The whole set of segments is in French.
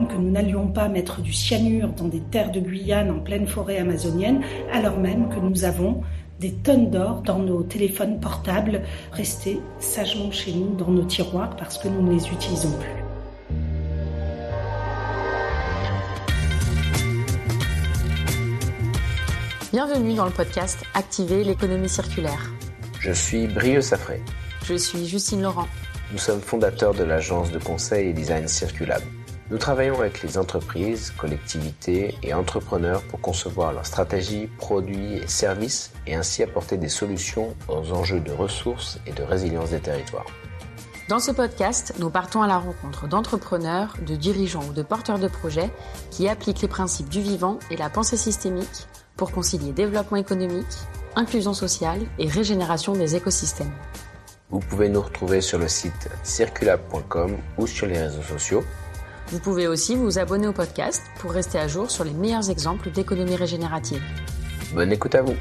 que nous n'allions pas mettre du cyanure dans des terres de Guyane en pleine forêt amazonienne, alors même que nous avons des tonnes d'or dans nos téléphones portables, restés sagement chez nous dans nos tiroirs parce que nous ne les utilisons plus. Bienvenue dans le podcast Activer l'économie circulaire. Je suis Brieux Safré. Je suis Justine Laurent. Nous sommes fondateurs de l'agence de conseil et design Circulab. Nous travaillons avec les entreprises, collectivités et entrepreneurs pour concevoir leurs stratégies, produits et services et ainsi apporter des solutions aux enjeux de ressources et de résilience des territoires. Dans ce podcast, nous partons à la rencontre d'entrepreneurs, de dirigeants ou de porteurs de projets qui appliquent les principes du vivant et la pensée systémique pour concilier développement économique, inclusion sociale et régénération des écosystèmes. Vous pouvez nous retrouver sur le site circulab.com ou sur les réseaux sociaux. Vous pouvez aussi vous abonner au podcast pour rester à jour sur les meilleurs exemples d'économie régénérative. Bonne écoute à vous.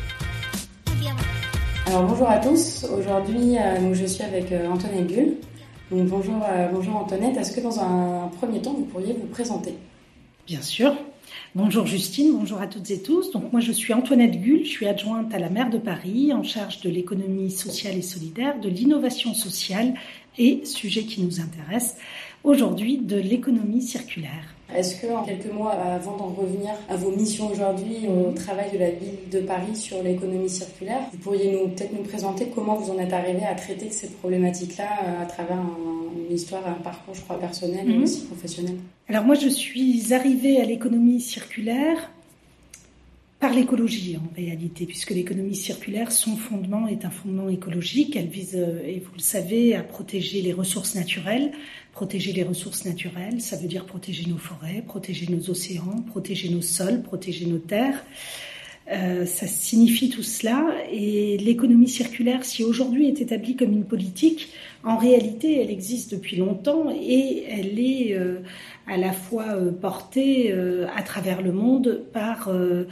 Alors bonjour à tous, aujourd'hui je suis avec Antoinette Gull. Donc, bonjour Antoinette, est-ce que dans un premier temps vous pourriez vous présenter ? Bien sûr. Bonjour Justine, bonjour à toutes et tous. Donc moi je suis Antoinette Gull, je suis adjointe à la maire de Paris en charge de l'économie sociale et solidaire, de l'innovation sociale et, sujet qui nous intéresse aujourd'hui, de l'économie circulaire. Est-ce que, en quelques mots, avant d'en revenir à vos missions aujourd'hui, au travail de la ville de Paris sur l'économie circulaire, vous pourriez peut-être nous présenter comment vous en êtes arrivé à traiter de cette problématique-là à travers une histoire, un parcours, je crois, personnel et aussi professionnel. Alors moi, je suis arrivée à l'économie circulaire par l'écologie en réalité, puisque l'économie circulaire, son fondement est un fondement écologique. Elle vise, et vous le savez, à protéger les ressources naturelles. Protéger les ressources naturelles, ça veut dire protéger nos forêts, protéger nos océans, protéger nos sols, protéger nos terres. Ça signifie tout cela. Et l'économie circulaire, si aujourd'hui est établie comme une politique, en réalité, elle existe depuis longtemps et elle est à la fois portée à travers le monde par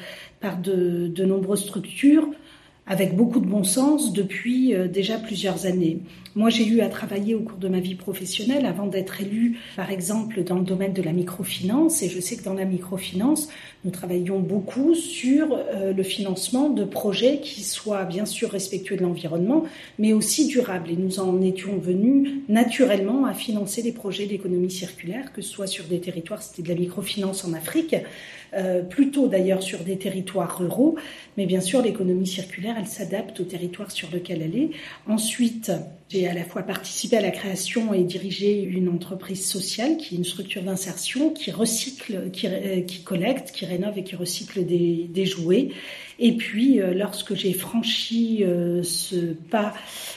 de nombreuses structures avec beaucoup de bon sens depuis déjà plusieurs années. Moi, j'ai eu à travailler au cours de ma vie professionnelle avant d'être élue, par exemple, dans le domaine de la microfinance. Et je sais que dans la microfinance, nous travaillions beaucoup sur le financement de projets qui soient bien sûr respectueux de l'environnement, mais aussi durables. Et nous en étions venus naturellement à financer des projets d'économie circulaire, que ce soit sur des territoires, c'était de la microfinance en Afrique, plutôt d'ailleurs sur des territoires ruraux. Mais bien sûr, l'économie circulaire, elle s'adapte au territoire sur lequel elle est. Ensuite, j'ai à la fois participé à la création et dirigé une entreprise sociale qui est une structure d'insertion qui recycle, qui collecte, qui rénove et qui recycle des jouets. Et puis, lorsque j'ai franchi ce pas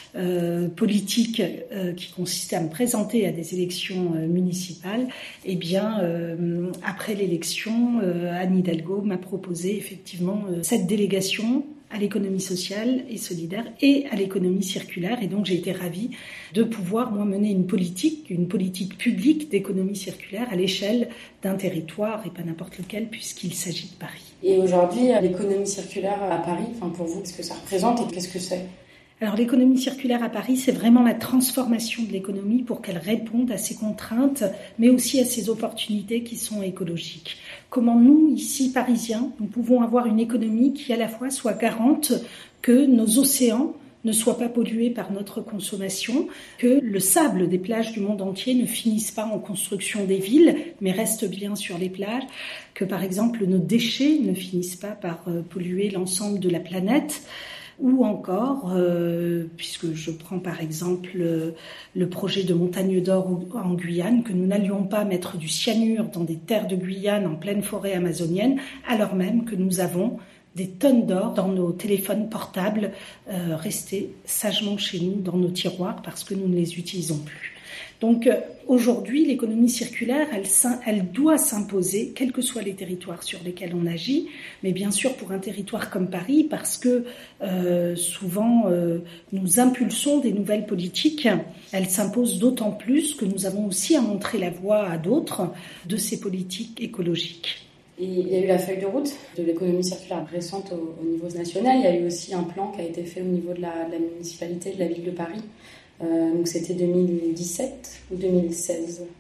politique qui consistait à me présenter à des élections municipales, eh bien, après l'élection, Anne Hidalgo m'a proposé effectivement cette délégation à l'économie sociale et solidaire et à l'économie circulaire. Et donc, j'ai été ravie de pouvoir, moi, mener une politique publique d'économie circulaire à l'échelle d'un territoire et pas n'importe lequel puisqu'il s'agit de Paris. Et aujourd'hui, l'économie circulaire à Paris, pour vous, qu'est-ce que ça représente et qu'est-ce que c'est ? Alors l'économie circulaire à Paris, c'est vraiment la transformation de l'économie pour qu'elle réponde à ses contraintes, mais aussi à ses opportunités qui sont écologiques. Comment nous, ici, Parisiens, nous pouvons avoir une économie qui à la fois soit garante que nos océans ne soient pas pollués par notre consommation, que le sable des plages du monde entier ne finisse pas en construction des villes, mais reste bien sur les plages, que par exemple nos déchets ne finissent pas par polluer l'ensemble de la planète, ou encore, puisque je prends par exemple le projet de Montagne d'Or en Guyane, que nous n'allions pas mettre du cyanure dans des terres de Guyane en pleine forêt amazonienne, alors même que nous avons des tonnes d'or dans nos téléphones portables, restés sagement chez nous dans nos tiroirs parce que nous ne les utilisons plus. Donc aujourd'hui, l'économie circulaire, elle doit s'imposer, quels que soient les territoires sur lesquels on agit, mais bien sûr pour un territoire comme Paris, parce que souvent nous impulsons des nouvelles politiques. Elle s'impose d'autant plus que nous avons aussi à montrer la voie à d'autres de ces politiques écologiques. Et il y a eu la feuille de route de l'économie circulaire récente au niveau national. Il y a eu aussi un plan qui a été fait au niveau de la municipalité de la ville de Paris. Donc c'était 2017 ou 2016 ?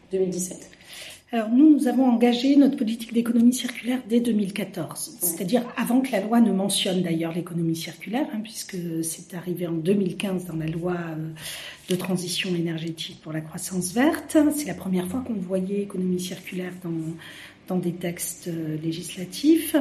2017. Alors nous avons engagé notre politique d'économie circulaire dès 2014, c'est-à-dire avant que la loi ne mentionne d'ailleurs l'économie circulaire, puisque c'est arrivé en 2015 dans la loi de transition énergétique pour la croissance verte. C'est la première fois qu'on voyait économie circulaire dans des textes législatifs.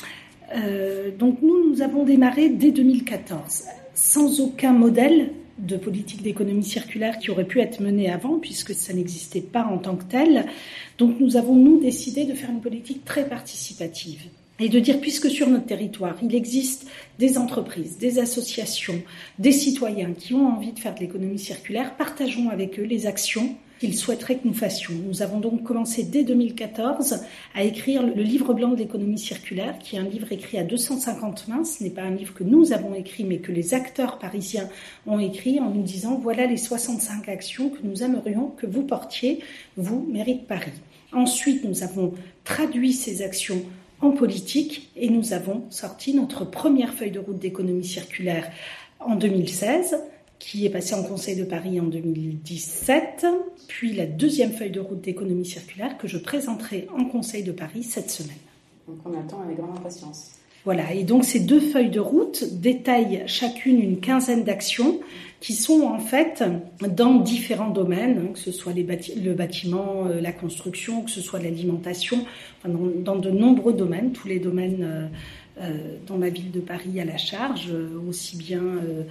Donc nous avons démarré dès 2014, sans aucun modèle de politique d'économie circulaire qui aurait pu être menée avant, puisque ça n'existait pas en tant que tel. Donc nous avons, décidé de faire une politique très participative et de dire, puisque sur notre territoire, il existe des entreprises, des associations, des citoyens qui ont envie de faire de l'économie circulaire, partageons avec eux les actions qu'ils souhaiteraient que nous fassions. Nous avons donc commencé dès 2014 à écrire le livre blanc de l'économie circulaire, qui est un livre écrit à 250 mains. Ce n'est pas un livre que nous avons écrit, mais que les acteurs parisiens ont écrit en nous disant « Voilà les 65 actions que nous aimerions que vous portiez, vous, mairie de Paris ». Ensuite, nous avons traduit ces actions en politique et nous avons sorti notre première feuille de route d'économie circulaire en 2016, qui est passée en Conseil de Paris en 2017, puis la deuxième feuille de route d'économie circulaire que je présenterai en Conseil de Paris cette semaine. Donc on attend avec grande impatience. Voilà, et donc ces deux feuilles de route détaillent chacune une quinzaine d'actions qui sont en fait dans différents domaines, que ce soit le bâtiment, la construction, que ce soit l'alimentation, enfin dans de nombreux domaines, tous les domaines dont la ville de Paris a la charge, aussi bien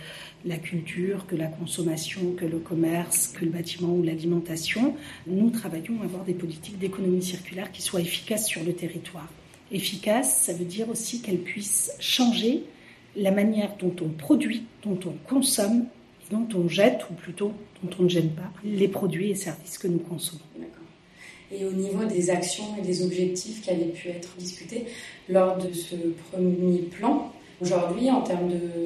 la culture que la consommation, que le commerce, que le bâtiment ou l'alimentation. Nous travaillons à avoir des politiques d'économie circulaire qui soient efficaces sur le territoire. Efficace, ça veut dire aussi qu'elles puissent changer la manière dont on produit, dont on consomme, et dont on jette, ou plutôt dont on ne jette pas, les produits et services que nous consommons. D'accord. Et au niveau des actions et des objectifs qui avaient pu être discutés lors de ce premier plan, aujourd'hui, en termes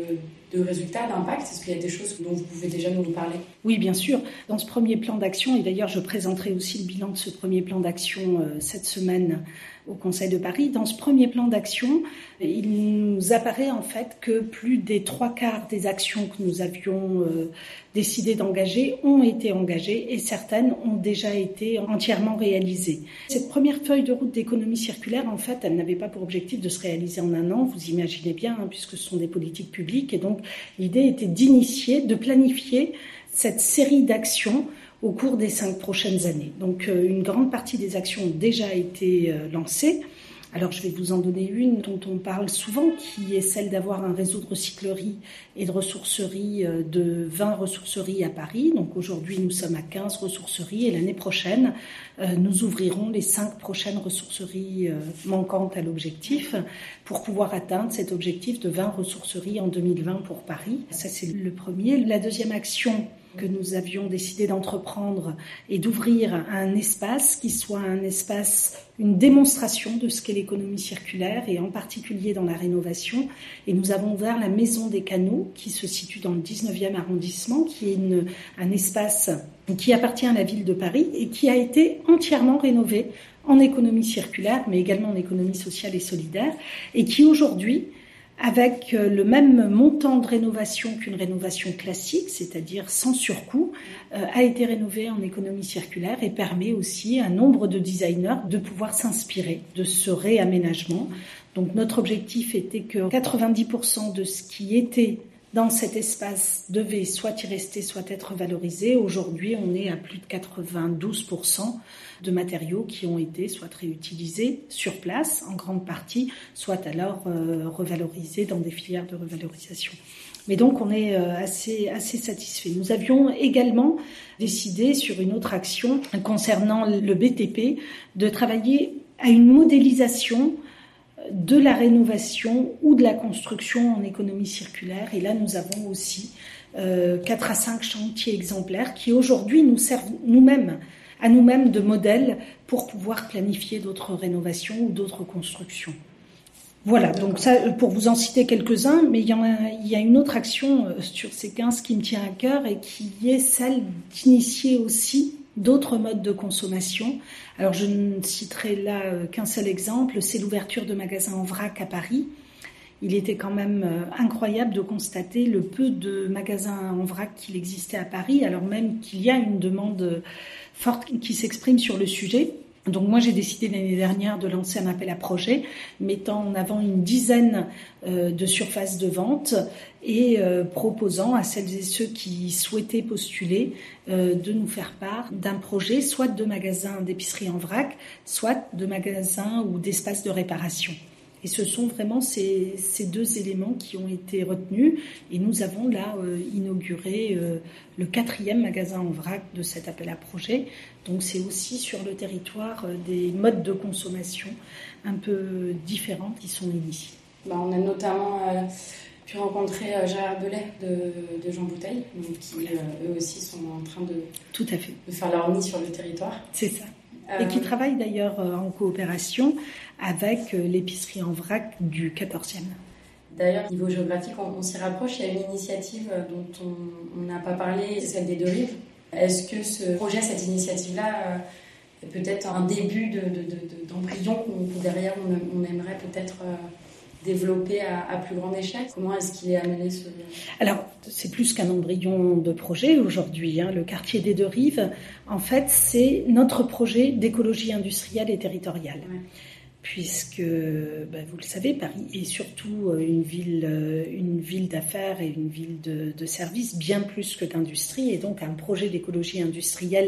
de résultats, d'impact, est-ce qu'il y a des choses dont vous pouvez déjà nous parler ? Oui, bien sûr. Dans ce premier plan d'action, et d'ailleurs je présenterai aussi le bilan de ce premier plan d'action cette semaine au Conseil de Paris. Dans ce premier plan d'action, il nous apparaît en fait que plus des 3/4 des actions que nous avions décidé d'engager ont été engagées et certaines ont déjà été entièrement réalisées. Cette première feuille de route d'économie circulaire, en fait, elle n'avait pas pour objectif de se réaliser en un an, vous imaginez bien, puisque ce sont des politiques publiques. Et donc, l'idée était d'initier, de planifier cette série d'actions au cours des 5 prochaines années. Donc une grande partie des actions ont déjà été lancées. Alors je vais vous en donner une dont on parle souvent, qui est celle d'avoir un réseau de recyclerie et de ressourcerie de 20 ressourceries à Paris. Donc aujourd'hui nous sommes à 15 ressourceries et l'année prochaine nous ouvrirons les 5 prochaines ressourceries manquantes à l'objectif pour pouvoir atteindre cet objectif de 20 ressourceries en 2020 pour Paris. Ça c'est le premier. La deuxième action que nous avions décidé d'entreprendre et d'ouvrir un espace qui soit un espace, une démonstration de ce qu'est l'économie circulaire et en particulier dans la rénovation. Et nous avons ouvert la Maison des Canaux qui se situe dans le 19e arrondissement, qui est un espace qui appartient à la ville de Paris et qui a été entièrement rénové en économie circulaire, mais également en économie sociale et solidaire, et qui aujourd'hui, avec le même montant de rénovation qu'une rénovation classique, c'est-à-dire sans surcoût, a été rénové en économie circulaire et permet aussi à un nombre de designers de pouvoir s'inspirer de ce réaménagement. Donc notre objectif était que 90% de ce qui était dans cet espace devait soit y rester, soit être valorisé. Aujourd'hui, on est à plus de 92% de matériaux qui ont été soit réutilisés sur place, en grande partie, soit alors revalorisés dans des filières de revalorisation. Mais donc, on est assez satisfait. Nous avions également décidé sur une autre action concernant le BTP de travailler à une modélisation de la rénovation ou de la construction en économie circulaire. Et là, nous avons aussi 4 à 5 chantiers exemplaires qui aujourd'hui nous servent à nous-mêmes de modèle pour pouvoir planifier d'autres rénovations ou d'autres constructions. Voilà, donc ça, pour vous en citer quelques-uns, mais il y a une autre action sur ces 15 qui me tient à cœur et qui est celle d'initier aussi d'autres modes de consommation. Alors je ne citerai là qu'un seul exemple, c'est l'ouverture de magasins en vrac à Paris. Il était quand même incroyable de constater le peu de magasins en vrac qu'il existait à Paris, alors même qu'il y a une demande forte qui s'exprime sur le sujet. Donc moi j'ai décidé l'année dernière de lancer un appel à projet mettant en avant une dizaine de surfaces de vente et proposant à celles et ceux qui souhaitaient postuler de nous faire part d'un projet soit de magasin d'épicerie en vrac, soit de magasin ou d'espace de réparation. Et ce sont vraiment ces deux éléments qui ont été retenus. Et nous avons là inauguré le 4e magasin en vrac de cet appel à projet. Donc c'est aussi sur le territoire des modes de consommation un peu différents qui sont initiés. On a notamment pu rencontrer Gérard Belay de Jean Bouteille, donc qui eux aussi sont en train Tout à fait. de faire leur nid sur le territoire. C'est ça. Et qui travaille d'ailleurs en coopération avec l'épicerie en vrac du 14e. D'ailleurs, niveau géographique, on s'y rapproche. Il y a une initiative dont on n'a pas parlé, c'est celle des Deux Rives. Est-ce que ce projet, cette initiative-là, est peut-être un début d'embryon que derrière on aimerait peut-être développer à plus grande échelle? Comment est-ce qu'il est amené ce... Alors, c'est plus qu'un embryon de projet aujourd'hui. Le quartier des Deux Rives, en fait, c'est notre projet d'écologie industrielle et territoriale. Ouais. Puisque, vous le savez, Paris est surtout une ville d'affaires et une ville de services, bien plus que d'industrie. Et donc, un projet d'écologie industrielle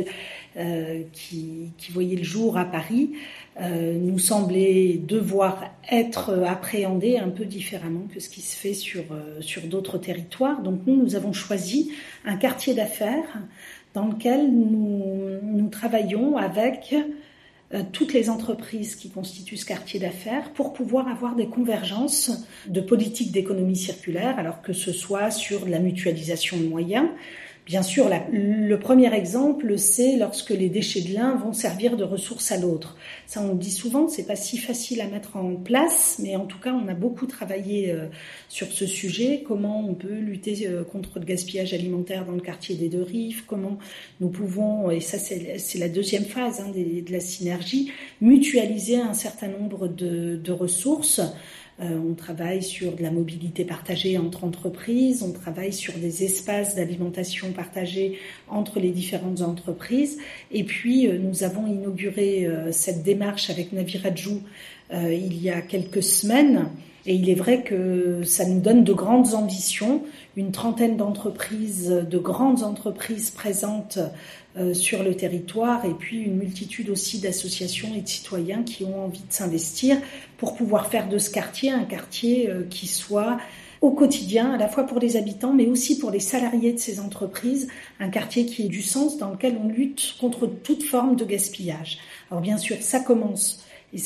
qui voyait le jour à Paris nous semblait devoir être appréhendé un peu différemment que ce qui se fait sur d'autres territoires. Donc, nous avons choisi un quartier d'affaires dans lequel nous travaillons avec toutes les entreprises qui constituent ce quartier d'affaires pour pouvoir avoir des convergences de politiques d'économie circulaire, alors que ce soit sur la mutualisation de moyens. Bien sûr, le premier exemple, c'est lorsque les déchets de l'un vont servir de ressource à l'autre. Ça, on le dit souvent, c'est pas si facile à mettre en place, mais en tout cas, on a beaucoup travaillé sur ce sujet. Comment on peut lutter contre le gaspillage alimentaire dans le quartier des Deux Rives, comment nous pouvons, et ça c'est la deuxième phase de la synergie, mutualiser un certain nombre de ressources. On travaille sur de la mobilité partagée entre entreprises, on travaille sur des espaces d'alimentation partagés entre les différentes entreprises. Et puis, nous avons inauguré cette démarche avec Naviraju il y a quelques semaines. Et il est vrai que ça nous donne de grandes ambitions, une trentaine d'entreprises, de grandes entreprises présentes sur le territoire et puis une multitude aussi d'associations et de citoyens qui ont envie de s'investir pour pouvoir faire de ce quartier un quartier qui soit au quotidien, à la fois pour les habitants mais aussi pour les salariés de ces entreprises, un quartier qui ait du sens dans lequel on lutte contre toute forme de gaspillage. Alors bien sûr, ça commence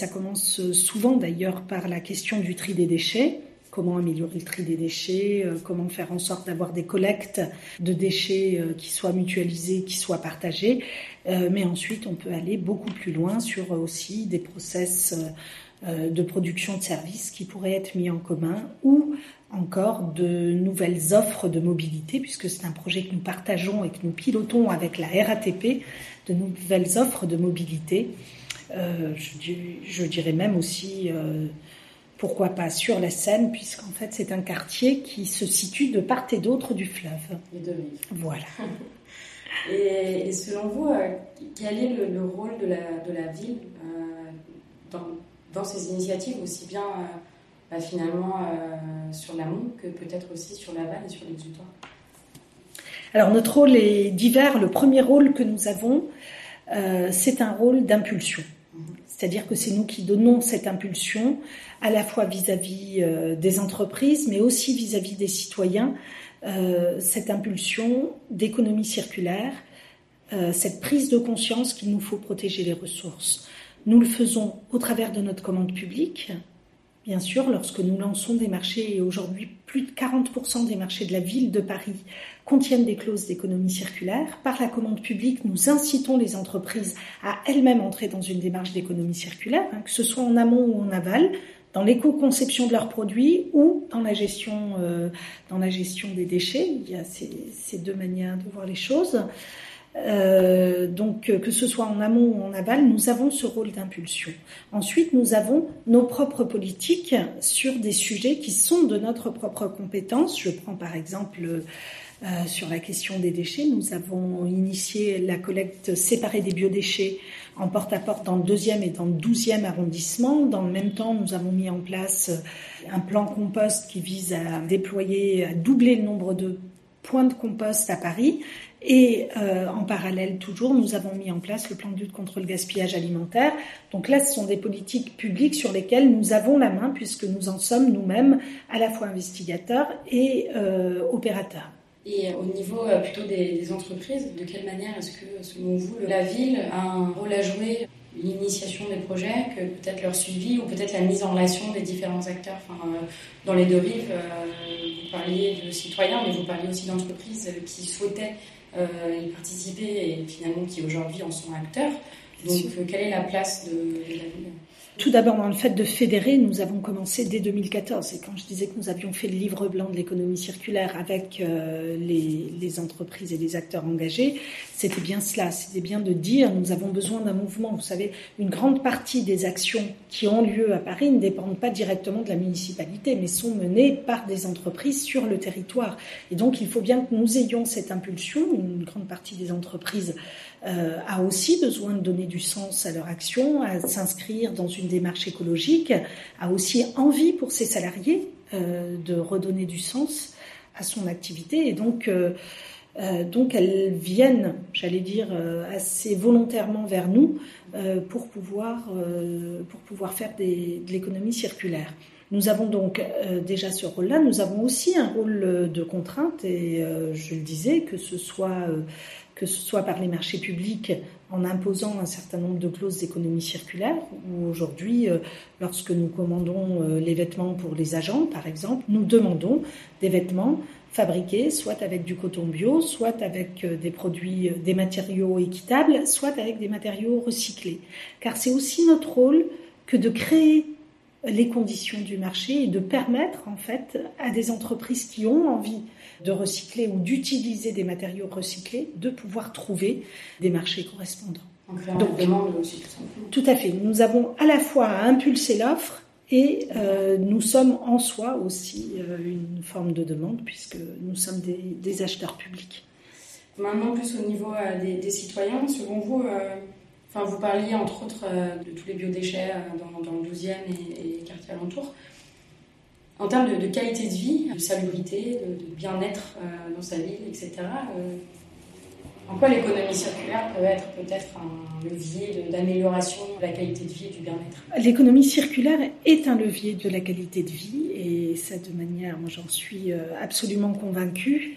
souvent d'ailleurs par la question du tri des déchets. Comment améliorer le tri des déchets, comment faire en sorte d'avoir des collectes de déchets qui soient mutualisées, qui soient partagées. Mais ensuite, on peut aller beaucoup plus loin sur aussi des process de production de services qui pourraient être mis en commun ou encore de nouvelles offres de mobilité, puisque c'est un projet que nous partageons et que nous pilotons avec la RATP, de nouvelles offres de mobilité. Je dirais même aussi... pourquoi pas sur la Seine, puisqu'en fait c'est un quartier qui se situe de part et d'autre du fleuve. Les Deux Rives. Voilà. Et selon vous, quel est le rôle de la ville dans ces initiatives, aussi bien finalement sur l'amont que peut-être aussi sur l'aval et sur l'exutoire? Alors notre rôle est divers. Le premier rôle que nous avons, c'est un rôle d'impulsion. C'est-à-dire que c'est nous qui donnons cette impulsion à la fois vis-à-vis des entreprises, mais aussi vis-à-vis des citoyens, cette impulsion d'économie circulaire, cette prise de conscience qu'il nous faut protéger les ressources. Nous le faisons au travers de notre commande publique, bien sûr, lorsque nous lançons des marchés, et aujourd'hui plus de 40% des marchés de la ville de Paris contiennent des clauses d'économie circulaire. Par la commande publique, nous incitons les entreprises à elles-mêmes entrer dans une démarche d'économie circulaire, que ce soit en amont ou en aval, dans l'éco-conception de leurs produits ou dans la gestion des déchets. Il y a ces deux manières de voir les choses. Donc que ce soit en amont ou en aval, nous avons ce rôle d'impulsion. Ensuite, nous avons nos propres politiques sur des sujets qui sont de notre propre compétence. Je prends par exemple sur la question des déchets. Nous avons initié la collecte séparée des biodéchets en porte-à-porte dans le 2e et dans le 12e arrondissement. Dans le même temps, nous avons mis en place un plan compost qui vise à déployer, à doubler le nombre de points de compost à Paris. Et en parallèle, toujours, nous avons mis en place le plan de lutte contre le gaspillage alimentaire. Donc là, ce sont des politiques publiques sur lesquelles nous avons la main, puisque nous en sommes nous-mêmes à la fois investigateurs et opérateurs. Et au niveau plutôt des entreprises, de quelle manière est-ce que, selon vous, la ville a un rôle à jouer, l'initiation des projets, que peut-être leur suivi ou peut-être la mise en relation des différents acteurs? Dans les deux rives, vous parliez de citoyens, mais vous parliez aussi d'entreprises qui souhaitaient y participer et finalement qui aujourd'hui en sont acteurs. Donc, quelle est la place de la ville ? Tout d'abord, dans le fait de fédérer, nous avons commencé dès 2014. Et quand je disais que nous avions fait le livre blanc de l'économie circulaire avec les entreprises et les acteurs engagés, c'était bien cela. C'était bien de dire, nous avons besoin d'un mouvement. Vous savez, une grande partie des actions qui ont lieu à Paris ne dépendent pas directement de la municipalité, mais sont menées par des entreprises sur le territoire. Et donc, il faut bien que nous ayons cette impulsion. Une grande partie des entreprises a aussi besoin de donner du sens à leur action, à s'inscrire dans une démarche écologique, a aussi envie pour ses salariés de redonner du sens à son activité. Et donc elles viennent, j'allais dire, assez volontairement vers nous pour pouvoir faire de l'économie circulaire. Nous avons donc déjà ce rôle-là. Nous avons aussi un rôle de contrainte, et je le disais, que ce soit par les marchés publics en imposant un certain nombre de clauses d'économie circulaire, où aujourd'hui, lorsque nous commandons les vêtements pour les agents, par exemple, nous demandons des vêtements fabriqués soit avec du coton bio, soit avec des matériaux équitables, soit avec des matériaux recyclés. Car c'est aussi notre rôle que de créer les conditions du marché et de permettre en fait à des entreprises qui ont envie de recycler ou d'utiliser des matériaux recyclés de pouvoir trouver des marchés correspondants. Donc, demande aussi, tout simplement. Tout à fait. Nous avons à la fois à impulser l'offre et nous sommes en soi aussi une forme de demande puisque nous sommes des acheteurs publics. Maintenant, plus au niveau des citoyens, selon vous, vous parliez entre autres de tous les biodéchets dans le 12e et les quartiers alentours. En termes de qualité de vie, de salubrité, de bien-être dans sa ville, etc., en quoi l'économie circulaire peut être peut-être un levier d'amélioration de la qualité de vie et du bien-être ? L'économie circulaire est un levier de la qualité de vie et ça de manière, moi j'en suis absolument convaincue.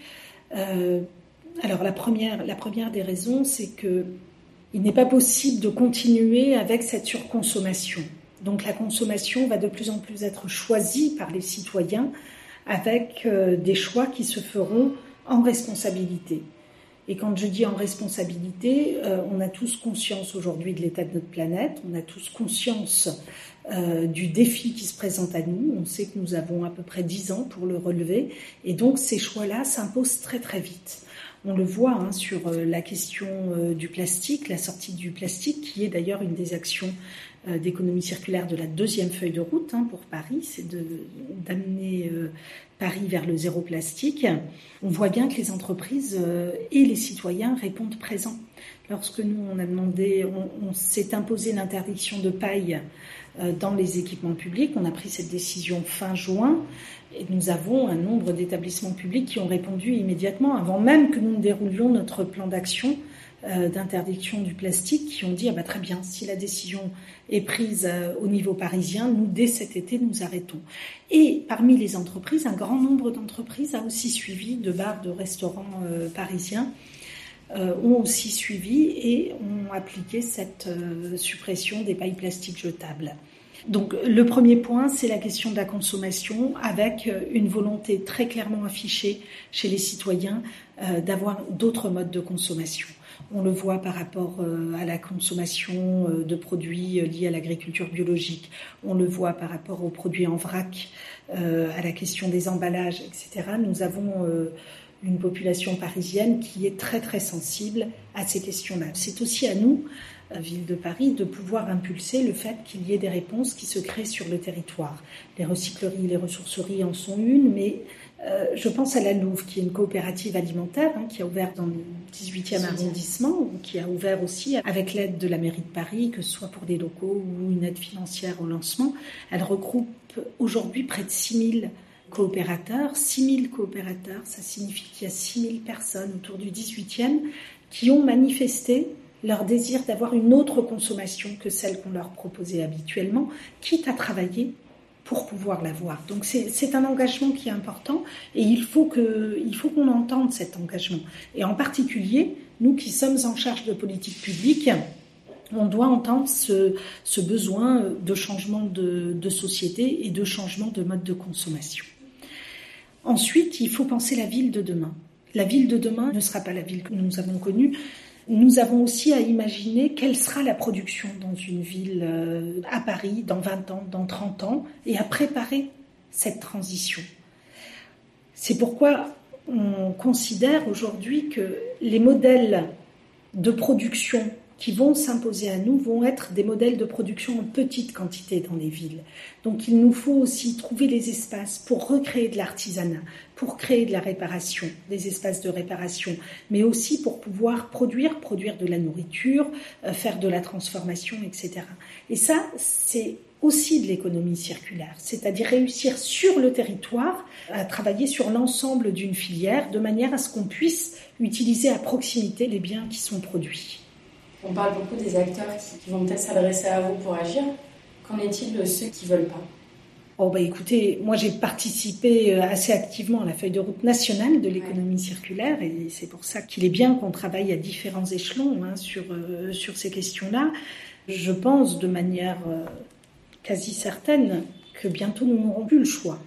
Alors la première des raisons, c'est que il n'est pas possible de continuer avec cette surconsommation. Donc la consommation va de plus en plus être choisie par les citoyens avec des choix qui se feront en responsabilité. Et quand je dis en responsabilité, on a tous conscience aujourd'hui de l'état de notre planète, on a tous conscience du défi qui se présente à nous. On sait que nous avons à peu près 10 ans pour le relever. Et donc ces choix-là s'imposent très très vite. On le voit sur la question du plastique, la sortie du plastique, qui est d'ailleurs une des actions d'économie circulaire de la 2e feuille de route pour Paris, c'est d'amener Paris vers le zéro plastique. On voit bien que les entreprises et les citoyens répondent présents. Lorsque nous, on s'est imposé l'interdiction de paille dans les équipements publics, on a pris cette décision fin juin, et nous avons un nombre d'établissements publics qui ont répondu immédiatement, avant même que nous ne déroulions notre plan d'action d'interdiction du plastique, qui ont dit très bien, si la décision est prise au niveau parisien, nous dès cet été nous arrêtons. Et parmi les entreprises, un grand nombre d'entreprises a aussi suivi, de bars, de restaurants parisiens ont aussi suivi et ont appliqué cette suppression des pailles plastiques jetables. Donc le premier point, c'est la question de la consommation, avec une volonté très clairement affichée chez les citoyens d'avoir d'autres modes de consommation. On le voit par rapport à la consommation de produits liés à l'agriculture biologique. On le voit par rapport aux produits en vrac, à la question des emballages, etc. Nous avons une population parisienne qui est très très sensible à ces questions-là. C'est aussi à nous, Ville de Paris, de pouvoir impulser le fait qu'il y ait des réponses qui se créent sur le territoire. Les recycleries, les ressourceries en sont une, mais je pense à la Louve, qui est une coopérative alimentaire, qui a ouvert dans le 18e arrondissement, qui a ouvert aussi avec l'aide de la mairie de Paris, que ce soit pour des locaux ou une aide financière au lancement. Elle regroupe aujourd'hui près de 6000 coopérateurs. 6000 coopérateurs, ça signifie qu'il y a 6000 personnes autour du 18e qui ont manifesté leur désir d'avoir une autre consommation que celle qu'on leur proposait habituellement, quitte à travailler pour pouvoir l'avoir. Donc c'est un engagement qui est important et il faut qu'on entende cet engagement. Et en particulier, nous qui sommes en charge de politique publique, on doit entendre ce besoin de changement de société et de changement de mode de consommation. Ensuite, il faut penser la ville de demain. La ville de demain ne sera pas la ville que nous avons connue. Nous avons aussi à imaginer quelle sera la production dans une ville à Paris dans 20 ans, dans 30 ans, et à préparer cette transition. C'est pourquoi on considère aujourd'hui que les modèles de production qui vont s'imposer à nous vont être des modèles de production en petite quantité dans les villes. Donc il nous faut aussi trouver les espaces pour recréer de l'artisanat, pour créer de la réparation, des espaces de réparation, mais aussi pour pouvoir produire de la nourriture, faire de la transformation, etc. Et ça, c'est aussi de l'économie circulaire, c'est-à-dire réussir sur le territoire à travailler sur l'ensemble d'une filière de manière à ce qu'on puisse utiliser à proximité les biens qui sont produits. On parle beaucoup des acteurs qui vont peut-être s'adresser à vous pour agir. Qu'en est-il de ceux qui ne veulent pas ? Écoutez, moi j'ai participé assez activement à la feuille de route nationale de l'économie circulaire et c'est pour ça qu'il est bien qu'on travaille à différents échelons sur ces questions-là. Je pense de manière quasi certaine que bientôt nous n'aurons plus le choix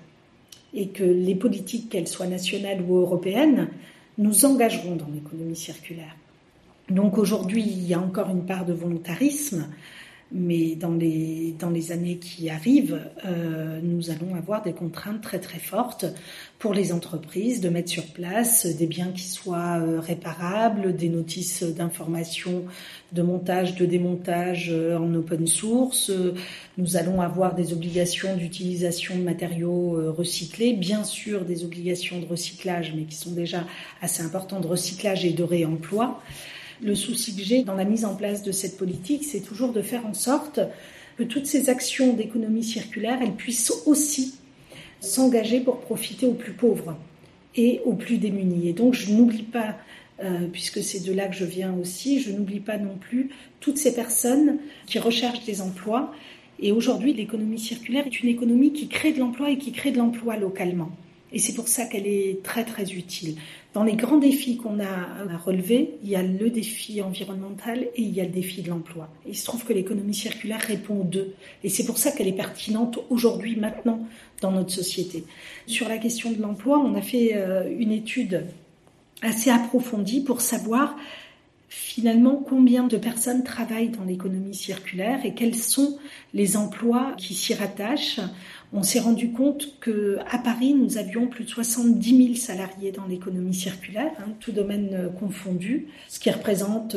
et que les politiques, qu'elles soient nationales ou européennes, nous engageront dans l'économie circulaire. Donc aujourd'hui, il y a encore une part de volontarisme, mais dans les années qui arrivent, nous allons avoir des contraintes très très fortes pour les entreprises de mettre sur place des biens qui soient réparables, des notices d'information, de montage, de démontage en open source. Nous allons avoir des obligations d'utilisation de matériaux recyclés, bien sûr des obligations de recyclage, mais qui sont déjà assez importantes, de recyclage et de réemploi. Le souci que j'ai dans la mise en place de cette politique, c'est toujours de faire en sorte que toutes ces actions d'économie circulaire, elles puissent aussi s'engager pour profiter aux plus pauvres et aux plus démunis. Et donc je n'oublie pas, puisque c'est de là que je viens aussi, je n'oublie pas non plus toutes ces personnes qui recherchent des emplois. Et aujourd'hui, l'économie circulaire est une économie qui crée de l'emploi et qui crée de l'emploi localement. Et c'est pour ça qu'elle est très très utile. Dans les grands défis qu'on a à relever, il y a le défi environnemental et il y a le défi de l'emploi. Et il se trouve que l'économie circulaire répond aux deux. Et c'est pour ça qu'elle est pertinente aujourd'hui, maintenant, dans notre société. Sur la question de l'emploi, on a fait une étude assez approfondie pour savoir finalement combien de personnes travaillent dans l'économie circulaire et quels sont les emplois qui s'y rattachent. On s'est rendu compte qu'à Paris, nous avions plus de 70 000 salariés dans l'économie circulaire, tout domaine confondu, ce qui représente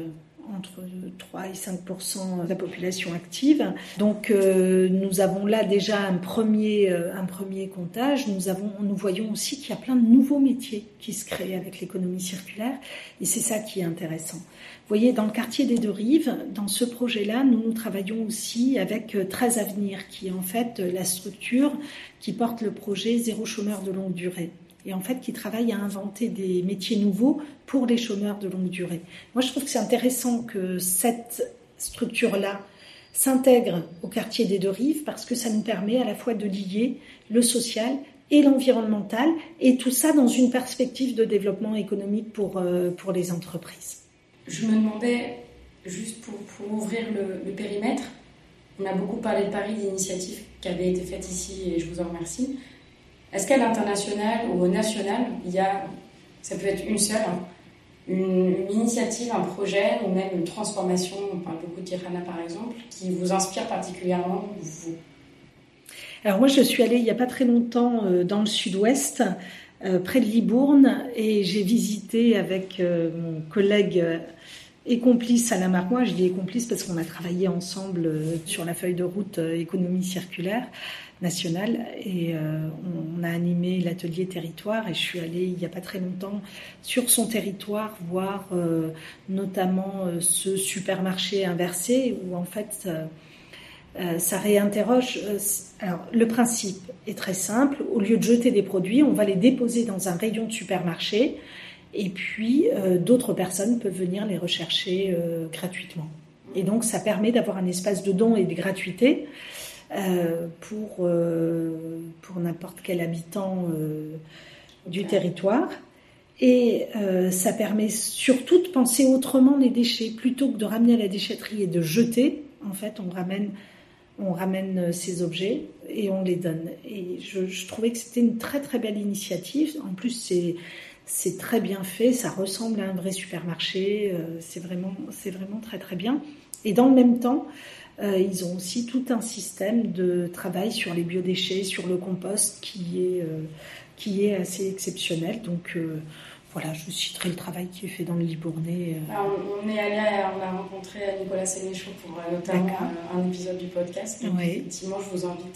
entre 3 et 5% de la population active. Donc nous avons là déjà un premier comptage. Nous voyons aussi qu'il y a plein de nouveaux métiers qui se créent avec l'économie circulaire et c'est ça qui est intéressant. Vous voyez, dans le quartier des Deux Rives, dans ce projet-là, nous travaillons aussi avec 13 Avenir, qui est en fait la structure qui porte le projet Zéro chômeur de longue durée. Et en fait, qui travaille à inventer des métiers nouveaux pour les chômeurs de longue durée. Moi, je trouve que c'est intéressant que cette structure-là s'intègre au quartier des Deux Rives parce que ça nous permet à la fois de lier le social et l'environnemental et tout ça dans une perspective de développement économique pour les entreprises. Je me demandais, juste pour ouvrir le périmètre, on a beaucoup parlé de Paris, d'initiatives qui avaient été faites ici et je vous en remercie. Est-ce qu'à l'international ou au national, ça peut être une seule, une initiative, un projet ou même une transformation, on parle beaucoup de Tirana par exemple, qui vous inspire particulièrement, vous ? Alors moi je suis allée il n'y a pas très longtemps dans le sud-ouest près de Libourne, et j'ai visité avec mon collègue et complice Alain Marmois. Je dis complice parce qu'on a travaillé ensemble sur la feuille de route économie circulaire nationale, et on a animé l'atelier territoire, et je suis allée il n'y a pas très longtemps sur son territoire voir notamment ce supermarché inversé où en fait ça réinterroge. Alors le principe est très simple, au lieu de jeter des produits, on va les déposer dans un rayon de supermarché, et puis d'autres personnes peuvent venir les rechercher gratuitement. Et donc ça permet d'avoir un espace de don et de gratuité pour n'importe quel habitant du territoire. Et ça permet surtout de penser autrement les déchets. Plutôt que de ramener à la déchetterie et de jeter, en fait, on ramène ces objets et on les donne. Et je trouvais que c'était une très très belle initiative. En plus, c'est très bien fait, ça ressemble à un vrai supermarché, c'est vraiment très très bien. Et dans le même temps, ils ont aussi tout un système de travail sur les biodéchets, sur le compost qui est assez exceptionnel. Donc voilà, je citerai le travail qui est fait dans le Libournais. Alors, on a rencontré Nicolas Sénéchaud pour notamment un épisode du podcast. Donc, effectivement, je vous invite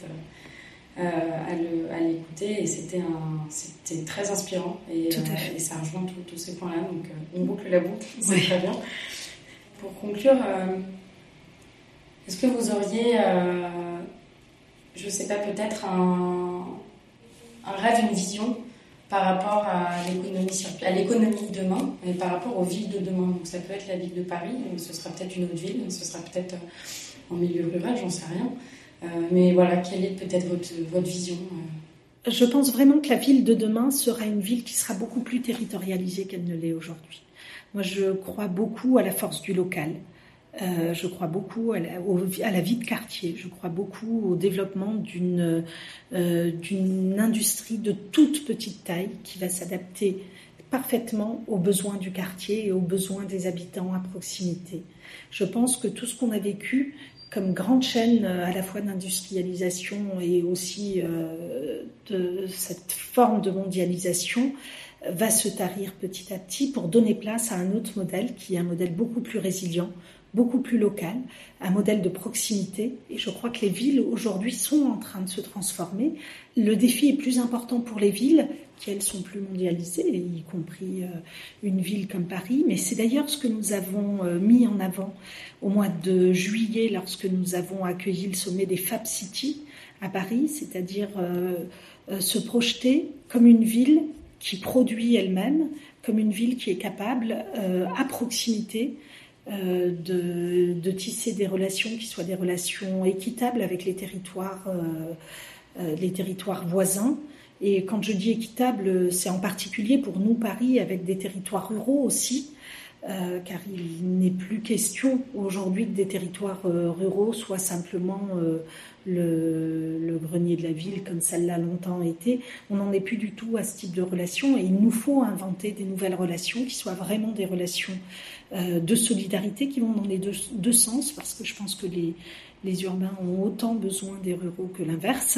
à l'écouter, et c'était très inspirant, et ça rejoint tous ces points-là. Donc on boucle la boucle, c'est très bien. Pour conclure, est-ce que vous auriez, je sais pas, peut-être un rêve, une vision par rapport à l'économie de demain et par rapport aux villes de demain? Donc ça peut être la ville de Paris, ce sera peut-être une autre ville, ce sera peut-être en milieu rural, j'en sais rien. Mais voilà, quelle est peut-être votre vision? Je pense vraiment que la ville de demain sera une ville qui sera beaucoup plus territorialisée qu'elle ne l'est aujourd'hui. Moi, je crois beaucoup à la force du local. Je crois beaucoup à la vie de quartier. Je crois beaucoup au développement d'une industrie de toute petite taille qui va s'adapter parfaitement aux besoins du quartier et aux besoins des habitants à proximité. Je pense que tout ce qu'on a vécu comme grande chaîne à la fois d'industrialisation et aussi de cette forme de mondialisation va se tarir petit à petit pour donner place à un autre modèle qui est un modèle beaucoup plus résilient, beaucoup plus local, un modèle de proximité. Et je crois que les villes aujourd'hui sont en train de se transformer. Le défi est plus important pour les villes qui, elles, sont plus mondialisées, y compris une ville comme Paris. Mais c'est d'ailleurs ce que nous avons mis en avant au mois de juillet lorsque nous avons accueilli le sommet des Fab City à Paris, c'est-à-dire se projeter comme une ville qui produit elle-même, comme une ville qui est capable, à proximité, de tisser des relations qui soient des relations équitables avec les territoires voisins. Et quand je dis équitable, c'est en particulier pour nous Paris, avec des territoires ruraux aussi, car il n'est plus question aujourd'hui que des territoires ruraux soient simplement le grenier de la ville comme ça l'a longtemps été. On n'en est plus du tout à ce type de relation, et il nous faut inventer des nouvelles relations qui soient vraiment des relations de solidarité qui vont dans les deux sens, parce que je pense que les urbains ont autant besoin des ruraux que l'inverse,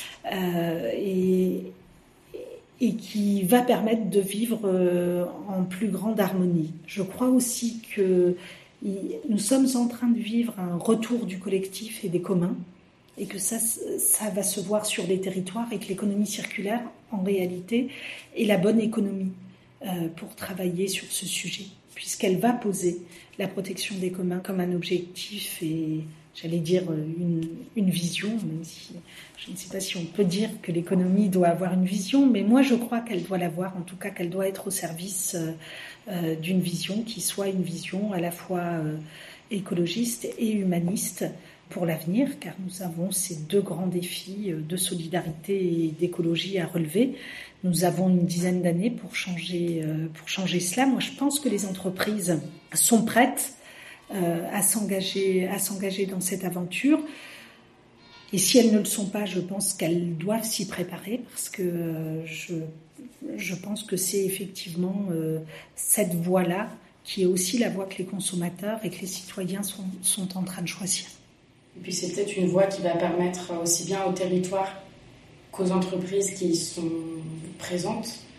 et qui va permettre de vivre en plus grande harmonie. Je crois aussi que nous sommes en train de vivre un retour du collectif et des communs, et que ça va se voir sur les territoires, et que l'économie circulaire, en réalité, est la bonne économie pour travailler sur ce sujet, puisqu'elle va poser la protection des communs comme un objectif et, j'allais dire, une vision, même si je ne sais pas si on peut dire que l'économie doit avoir une vision, mais moi je crois qu'elle doit l'avoir, en tout cas qu'elle doit être au service d'une vision qui soit une vision à la fois écologiste et humaniste pour l'avenir, car nous avons ces deux grands défis de solidarité et d'écologie à relever. Nous avons une dizaine d'années pour changer cela. Moi, je pense que les entreprises sont prêtes à s'engager dans cette aventure. Et si elles ne le sont pas, je pense qu'elles doivent s'y préparer, parce que je pense que c'est effectivement cette voie-là qui est aussi la voie que les consommateurs et que les citoyens sont en train de choisir. Et puis c'est peut-être une voie qui va permettre aussi bien aux territoires qu'aux entreprises qui y sont présentes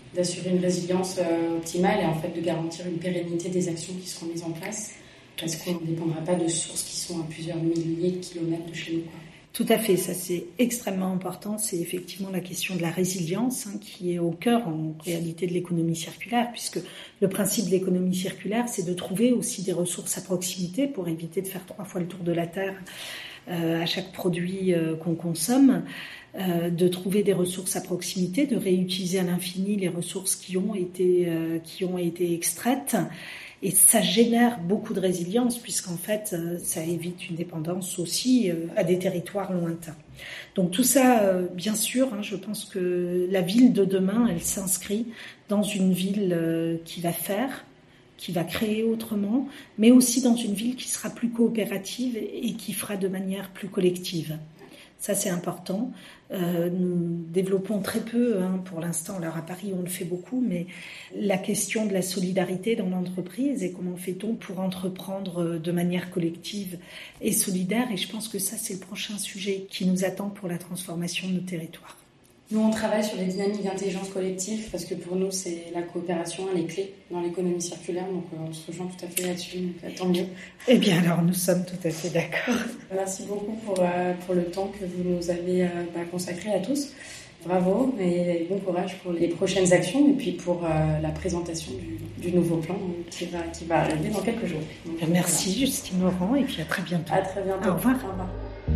d'assurer une résilience optimale et en fait de garantir une pérennité des actions qui seront mises en place, parce qu'on ne dépendra pas de sources qui sont à plusieurs milliers de kilomètres de chez nous, quoi. Tout à fait, ça c'est extrêmement important, c'est effectivement la question de la résilience qui est au cœur en réalité de l'économie circulaire, puisque le principe de l'économie circulaire c'est de trouver aussi des ressources à proximité pour éviter de faire 3 fois le tour de la Terre à chaque produit qu'on consomme, de trouver des ressources à proximité, de réutiliser à l'infini les ressources qui ont été extraites. Et ça génère beaucoup de résilience puisqu'en fait, ça évite une dépendance aussi à des territoires lointains. Donc tout ça, bien sûr, je pense que la ville de demain, elle s'inscrit dans une ville qui va faire, qui va créer autrement, mais aussi dans une ville qui sera plus coopérative et qui fera de manière plus collective. Ça, c'est important. Nous développons très peu, pour l'instant. Alors, à Paris, on le fait beaucoup, mais la question de la solidarité dans l'entreprise et comment fait-on pour entreprendre de manière collective et solidaire. Et je pense que ça, c'est le prochain sujet qui nous attend pour la transformation de nos territoires. Nous, on travaille sur les dynamiques d'intelligence collective parce que pour nous, c'est la coopération, les clés dans l'économie circulaire. Donc, on se rejoint tout à fait là-dessus. Donc, tant mieux. Eh bien, alors, nous sommes tout à fait d'accord. Merci beaucoup pour le temps que vous nous avez consacré à tous. Bravo et bon courage pour les prochaines actions et puis pour la présentation du nouveau plan qui va arriver dans quelques jours. Donc, merci Justine Laurent et puis à très bientôt. À très bientôt. Au revoir. Au revoir.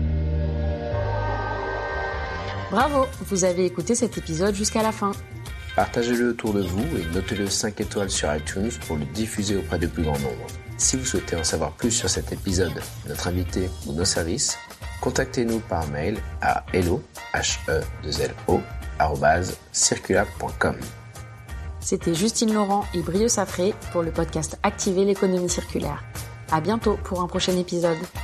Bravo, vous avez écouté cet épisode jusqu'à la fin. Partagez-le autour de vous et notez-le 5 étoiles sur iTunes pour le diffuser auprès du plus grand nombre. Si vous souhaitez en savoir plus sur cet épisode, notre invité ou nos services, contactez-nous par mail à hello@circulab.com. C'était Justine Laurent et Brieux Safré pour le podcast Activer l'économie circulaire. À bientôt pour un prochain épisode.